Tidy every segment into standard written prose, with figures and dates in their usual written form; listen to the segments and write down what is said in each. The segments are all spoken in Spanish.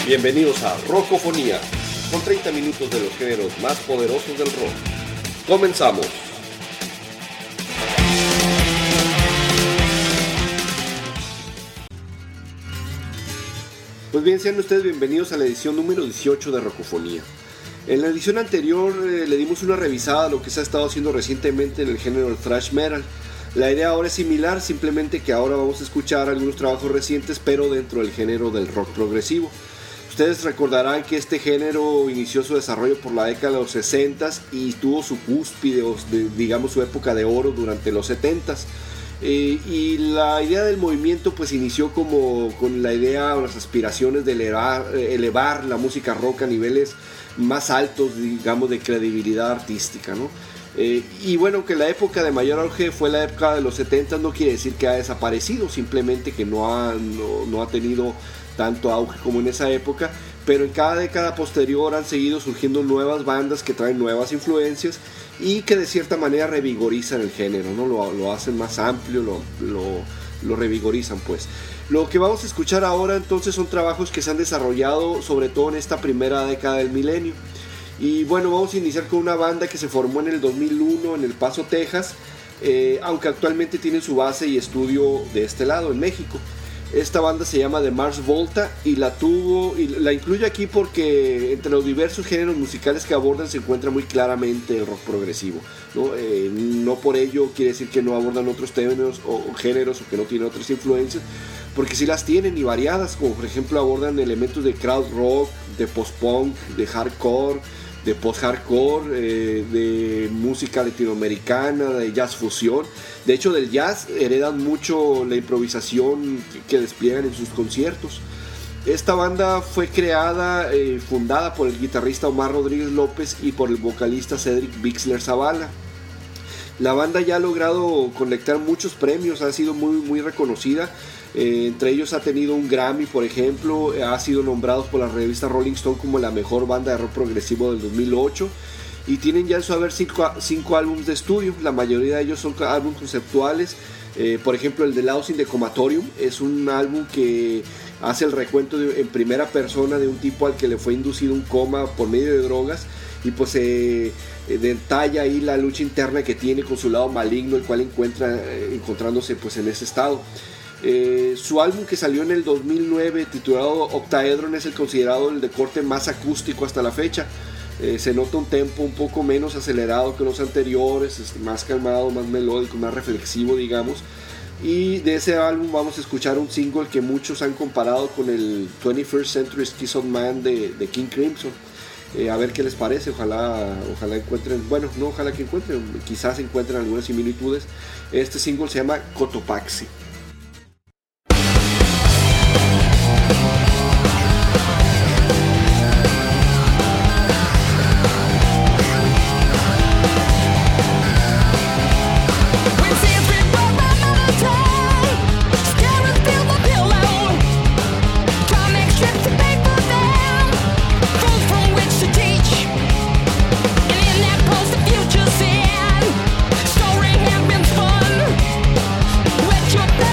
Bienvenidos a Rockofonía, con 30 minutos de los géneros más poderosos del rock. Comenzamos. Pues bien, sean ustedes bienvenidos a la edición número 18 de Rockofonía. En la edición anterior le dimos una revisada a lo que se ha estado haciendo recientemente en el género del thrash metal. La idea ahora es similar, simplemente que ahora vamos a escuchar algunos trabajos recientes, pero dentro del género del rock progresivo. Ustedes recordarán que este género inició su desarrollo por la década de los 60s y tuvo su cúspide, digamos su época de oro durante los 70s. Y la idea del movimiento pues inició como con la idea o las aspiraciones de elevar la música rock a niveles más altos, digamos, de credibilidad artística, ¿no? Y bueno, que la época de mayor auge fue la época de los 70, no quiere decir que ha desaparecido, simplemente que no ha tenido tanto auge como en esa época, pero en cada década posterior han seguido surgiendo nuevas bandas que traen nuevas influencias y que de cierta manera revigorizan el género, ¿no? Lo hacen más amplio, lo revigorizan pues. Lo que vamos a escuchar ahora entonces son trabajos que se han desarrollado sobre todo en esta primera década del milenio. Y bueno, vamos a iniciar con una banda que se formó en el 2001 en El Paso, Texas, aunque actualmente tiene su base y estudio de este lado, en México. Esta banda se llama The Mars Volta y la incluyo aquí porque entre los diversos géneros musicales que abordan se encuentra muy claramente el rock progresivo, ¿no? No por ello quiere decir que no abordan otros términos o géneros o que no tienen otras influencias, porque sí las tienen y variadas, como por ejemplo abordan elementos de crowd rock, de post-punk, de hardcore, de post-hardcore, de música latinoamericana, de jazz fusión. De hecho, del jazz heredan mucho la improvisación que despliegan en sus conciertos. Esta banda fue creada, fundada por el guitarrista Omar Rodríguez López y por el vocalista Cedric Bixler Zavala. La banda ya ha logrado colectar muchos premios, ha sido muy reconocida. Entre ellos ha tenido un Grammy, por ejemplo, ha sido nombrados por la revista Rolling Stone como la mejor banda de rock progresivo del 2008 y tienen ya en su haber 5 álbumes de estudio. La mayoría de ellos son álbumes conceptuales. Por ejemplo, el de Lost in the Comatorium es un álbum que hace el recuento en primera persona de un tipo al que le fue inducido un coma por medio de drogas y pues detalla ahí la lucha interna que tiene con su lado maligno, el cual encontrándose pues en ese estado. Su álbum que salió en el 2009 titulado Octaedron es el considerado el de corte más acústico hasta la fecha. Se nota un tempo un poco menos acelerado que los anteriores, más calmado, más melódico, más reflexivo, digamos. Y de ese álbum vamos a escuchar un single que muchos han comparado con el 21st Century Schizoid Man de King Crimson. A ver qué les parece, ojalá encuentren, bueno, no ojalá que encuentren, quizás encuentren algunas similitudes. Este single se llama Cotopaxi. Your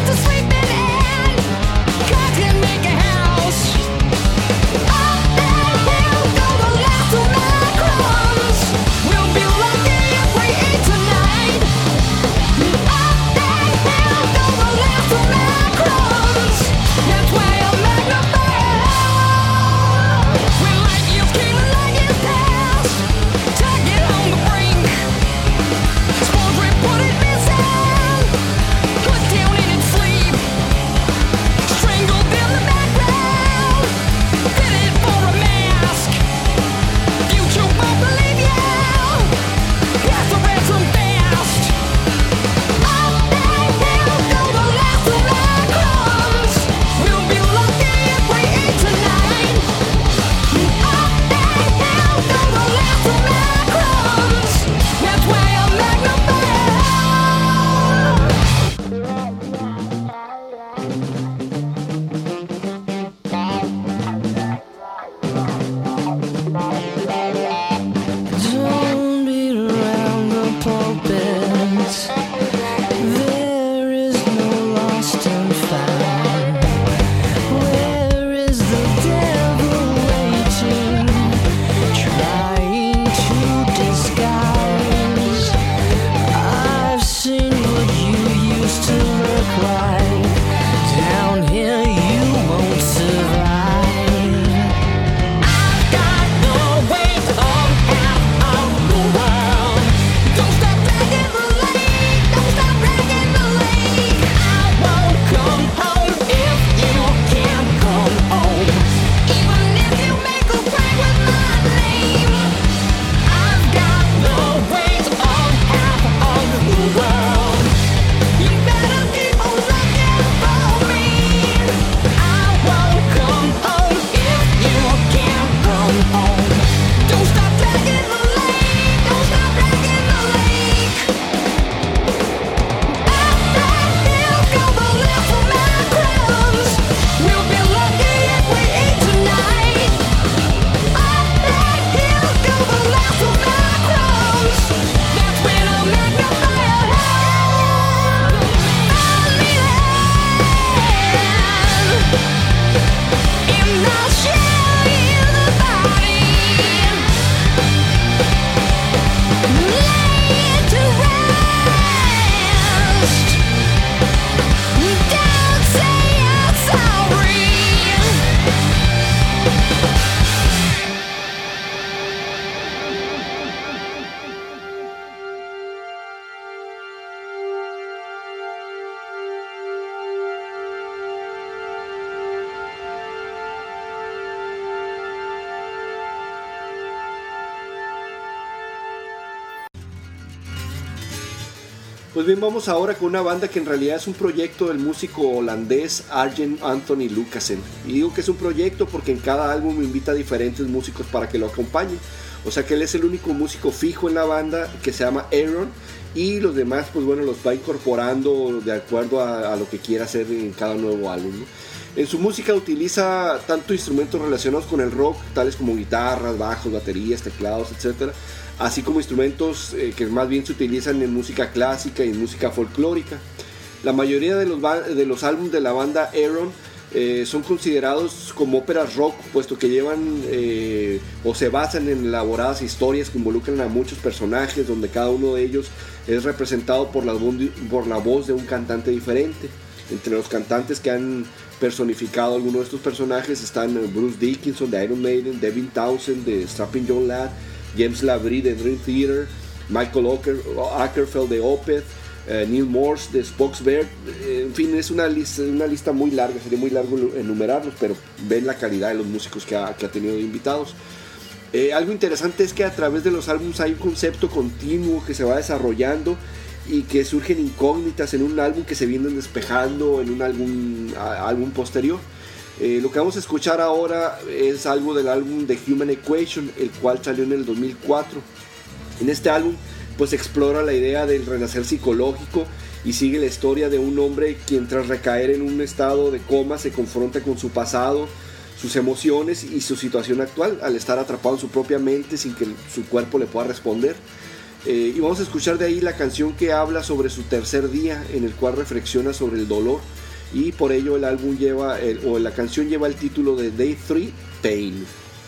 Pues bien, vamos ahora con una banda que en realidad es un proyecto del músico holandés Arjen Anthony Lucassen. Y digo que es un proyecto porque en cada álbum invita a diferentes músicos para que lo acompañen. O sea que él es el único músico fijo en la banda, que se llama Aaron, y los demás pues bueno los va incorporando de acuerdo a lo que quiera hacer en cada nuevo álbum, ¿no? En su música utiliza tanto instrumentos relacionados con el rock, tales como guitarras, bajos, baterías, teclados, etc., así como instrumentos que más bien se utilizan en música clásica y en música folclórica. La mayoría de los álbumes de la banda Aaron son considerados como óperas rock, puesto que llevan o se basan en elaboradas historias que involucran a muchos personajes, donde cada uno de ellos es representado por la voz de un cantante diferente. Entre los cantantes que han personificado algunos de estos personajes están Bruce Dickinson de Iron Maiden, Devin Townsend de Strapping Young Lad, James Labrie de Dream Theater, Michael Åkerfeldt de Opeth, Neil Morse de Spock's Bear. En fin, es una lista muy larga, sería muy largo enumerarlos, pero ven la calidad de los músicos que ha tenido de invitados. Algo interesante es que a través de los álbumes hay un concepto continuo que se va desarrollando y que surgen incógnitas en un álbum que se vienen despejando en un álbum posterior. Lo que vamos a escuchar ahora es algo del álbum The Human Equation, el cual salió en el 2004. En este álbum pues explora la idea del renacer psicológico y sigue la historia de un hombre quien tras recaer en un estado de coma se confronta con su pasado, sus emociones y su situación actual al estar atrapado en su propia mente sin que su cuerpo le pueda responder. Y vamos a escuchar de ahí la canción que habla sobre su tercer día, en el cual reflexiona sobre el dolor, y por ello el álbum la canción lleva el título de Day 3, Pain.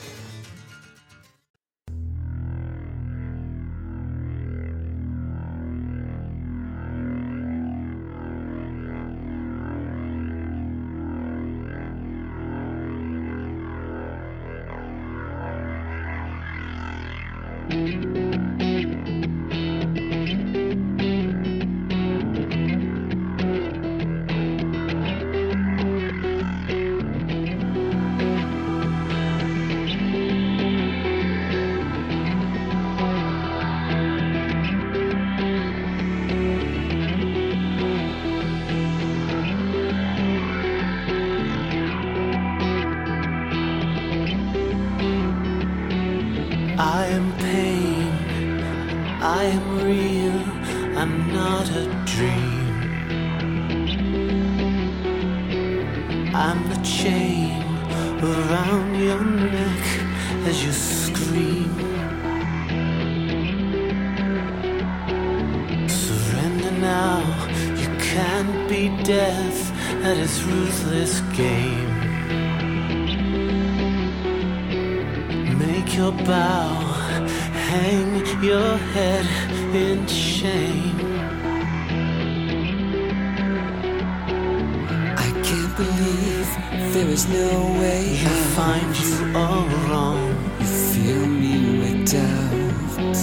I am pain, I am real, I'm not a dream. I'm the chain around your neck as you scream. Surrender now, you can't beat death at its ruthless game. Make your bow, hang your head in shame. I can't believe there is no way You find you all wrong. You fill me with doubt.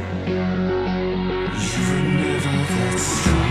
You were never that strong.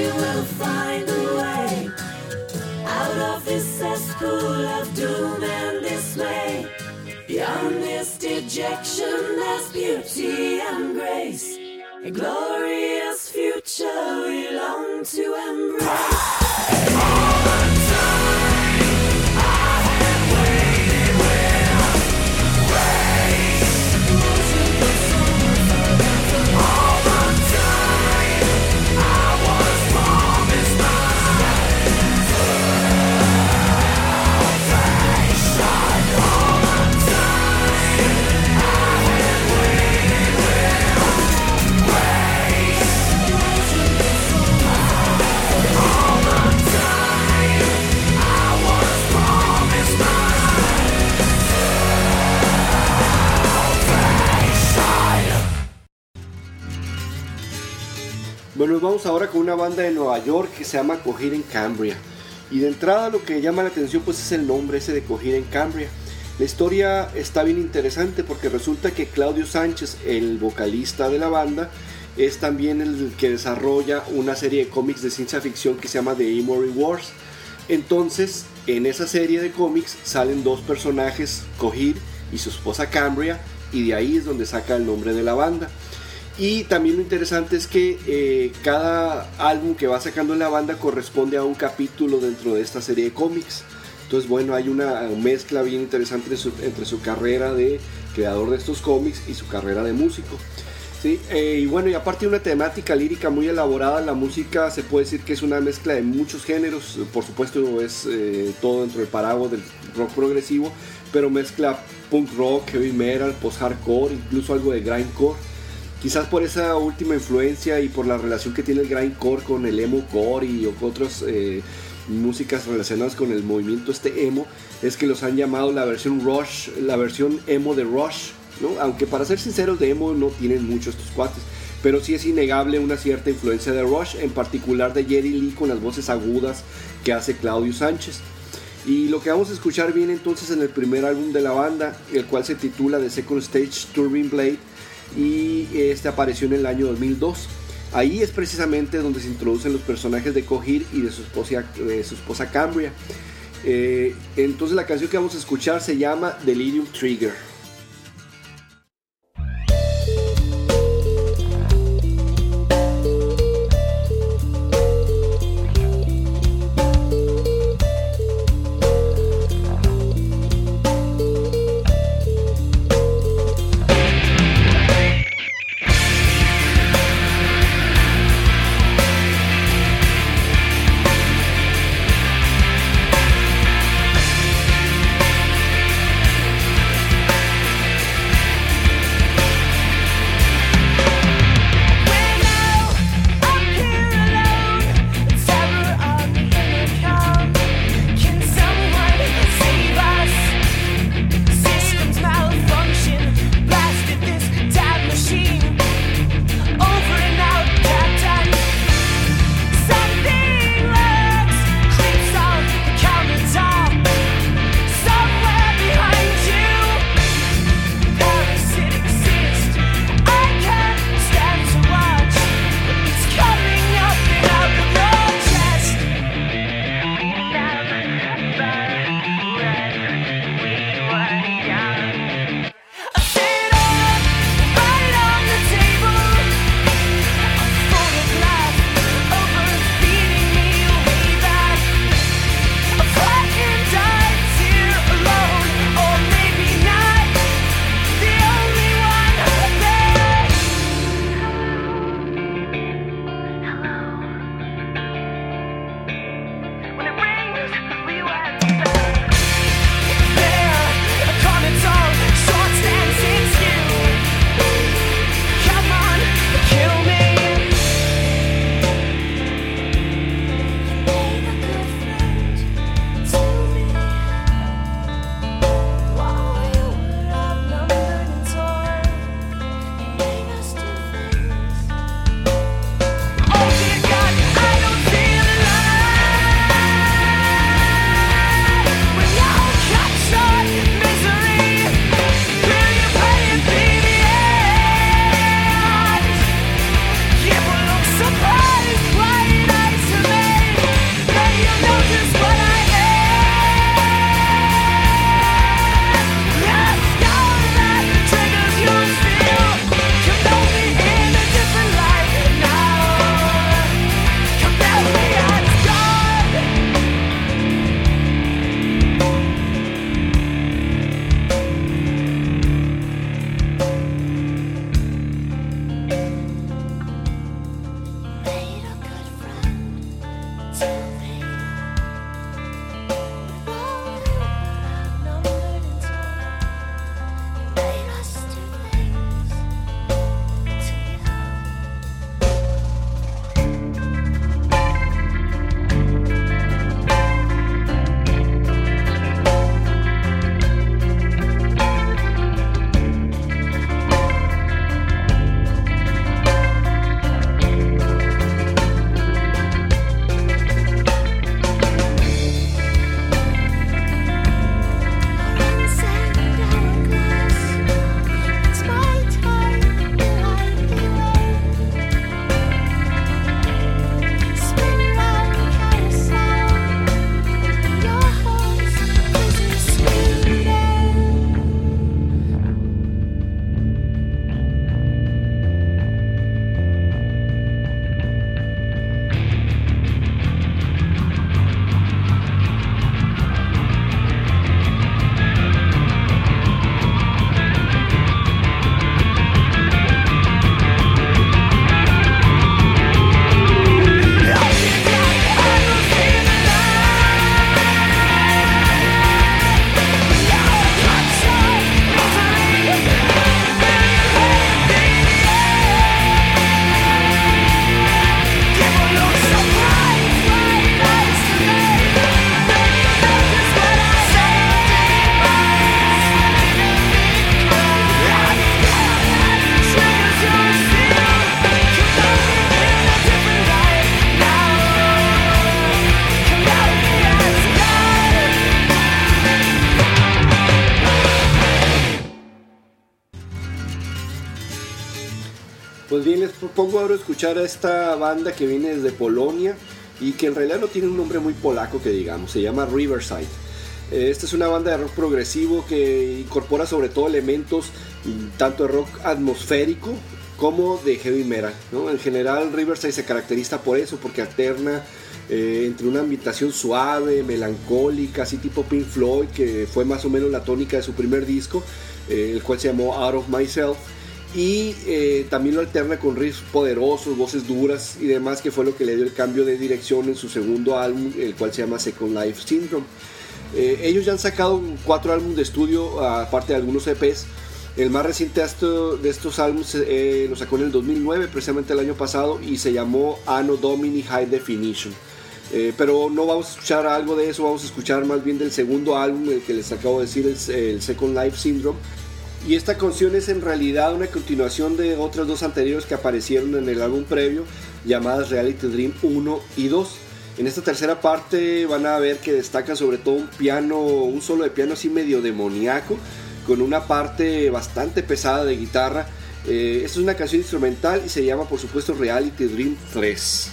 will find a way out of this cesspool of doom and dismay. Beyond this dejection, there's beauty and grace. A glorious future we long to embrace. All the time I have waited with grace. All the time I was promised my salvation. All the time I have waited with grace. All the time I was promised my Bueno, nos vamos ahora con una banda de Nueva York que se llama Coheed Cambria. Y de entrada lo que llama la atención pues es el nombre ese de Coheed Cambria. La historia está bien interesante porque resulta que Claudio Sánchez, el vocalista de la banda, es también el que desarrolla una serie de cómics de ciencia ficción que se llama The Amory Wars. Entonces, en esa serie de cómics salen dos personajes, Coheed y su esposa Cambria, y de ahí es donde saca el nombre de la banda. Y también lo interesante es que cada álbum que va sacando la banda corresponde a un capítulo dentro de esta serie de cómics. Entonces, bueno, hay una mezcla bien interesante entre su carrera de creador de estos cómics y su carrera de músico. ¿Sí? Y bueno, y aparte de una temática lírica muy elaborada, la música se puede decir que es una mezcla de muchos géneros. Por supuesto es todo dentro del paraguas del rock progresivo, pero mezcla punk rock, heavy metal, post-hardcore, incluso algo de grindcore. Quizás por esa última influencia y por la relación que tiene el grindcore con el emo core y otras músicas relacionadas con el movimiento emo, es que los han llamado la versión Rush, la versión emo de Rush, ¿no? Aunque para ser sinceros de emo no tienen mucho estos cuates, pero sí es innegable una cierta influencia de Rush, en particular de Geddy Lee con las voces agudas que hace Claudio Sánchez. Y lo que vamos a escuchar viene entonces en el primer álbum de la banda, el cual se titula The Second Stage Turbine Blade, y este apareció en el año 2002. Ahí es precisamente donde se introducen los personajes de Coheed y de su esposa Cambria. Entonces la canción que vamos a escuchar se llama Delirium Trigger. Pues bien, les propongo ahora escuchar a esta banda que viene desde Polonia y que en realidad no tiene un nombre muy polaco que digamos, se llama Riverside. Esta es una banda de rock progresivo que incorpora sobre todo elementos tanto de rock atmosférico como de heavy metal, ¿no? En general Riverside se caracteriza por eso, porque alterna entre una ambientación suave, melancólica, así tipo Pink Floyd, que fue más o menos la tónica de su primer disco, el cual se llamó Out of Myself, y también lo alterna con riffs poderosos, voces duras y demás, que fue lo que le dio el cambio de dirección en su segundo álbum, el cual se llama Second Life Syndrome. Ellos ya han sacado 4 álbumes de estudio, aparte de algunos EPs. El más reciente de estos álbumes lo sacó en el 2009, precisamente el año pasado, y se llamó Anno Domini High Definition. Pero no vamos a escuchar algo de eso, vamos a escuchar más bien del segundo álbum, el que les acabo de decir, el Second Life Syndrome. Y esta canción es en realidad una continuación de otras 2 anteriores que aparecieron en el álbum previo, llamadas Reality Dream 1 y 2. En esta tercera parte van a ver que destaca sobre todo un solo de piano así medio demoníaco, con una parte bastante pesada de guitarra. Esta es una canción instrumental y se llama por supuesto Reality Dream 3.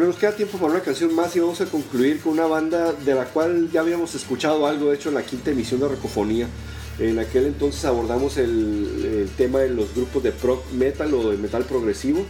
Bueno, nos queda tiempo para una canción más y vamos a concluir con una banda de la cual ya habíamos escuchado algo, de hecho, en la quinta emisión de Rocofonía. En aquel entonces abordamos el tema de los grupos de prog metal o de metal progresivo.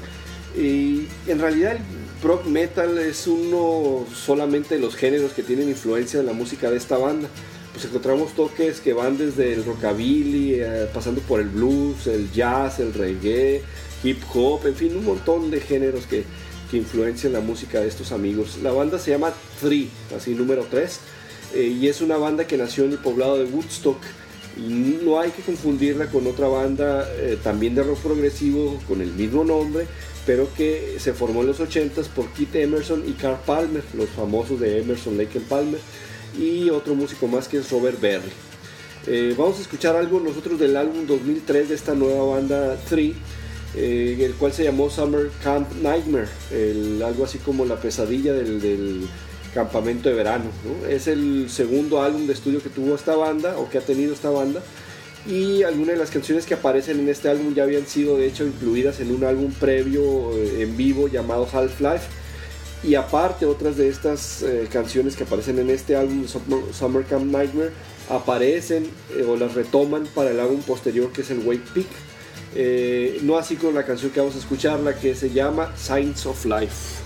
Y en realidad el prog metal es uno solamente de los géneros que tienen influencia de la música de esta banda. Pues encontramos toques que van desde el rockabilly, pasando por el blues, el jazz, el reggae, hip hop, en fin, un montón de géneros que influencian la música de estos amigos. La banda se llama Three, así número 3, y es una banda que nació en el poblado de Woodstock. Y no hay que confundirla con otra banda también de rock progresivo con el mismo nombre, pero que se formó en los 80s por Keith Emerson y Carl Palmer, los famosos de Emerson, Lake and Palmer, y otro músico más que es Robert Berry. Vamos a escuchar algo nosotros del álbum 2003 de esta nueva banda Three, el cual se llamó Summer Camp Nightmare, algo así como la pesadilla del campamento de verano, ¿no? Es el segundo álbum de estudio que tuvo esta banda, o que ha tenido esta banda, y algunas de las canciones que aparecen en este álbum ya habían sido de hecho incluidas en un álbum previo en vivo llamado Half-Life, y aparte otras de estas canciones que aparecen en este álbum Summer Camp Nightmare aparecen o las retoman para el álbum posterior, que es el Wake Peak, no así con la canción que vamos a escuchar, la que se llama Signs of Life.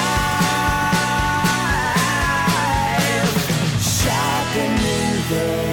Sharpening their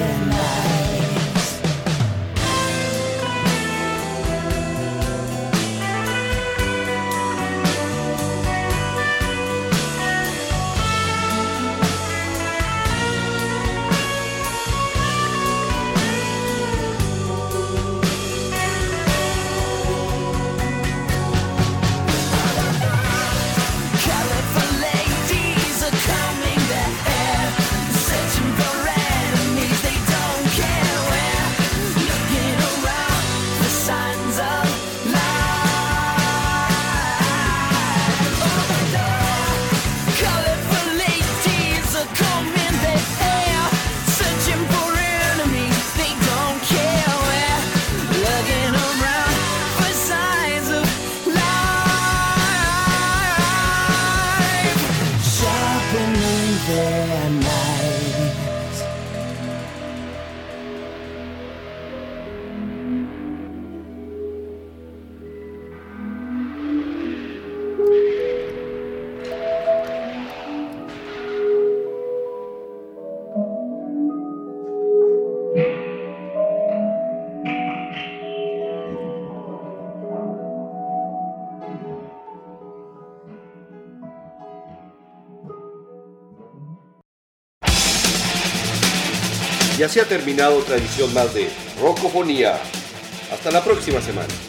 Y así ha terminado otra edición más de Rocofonía. Hasta la próxima semana.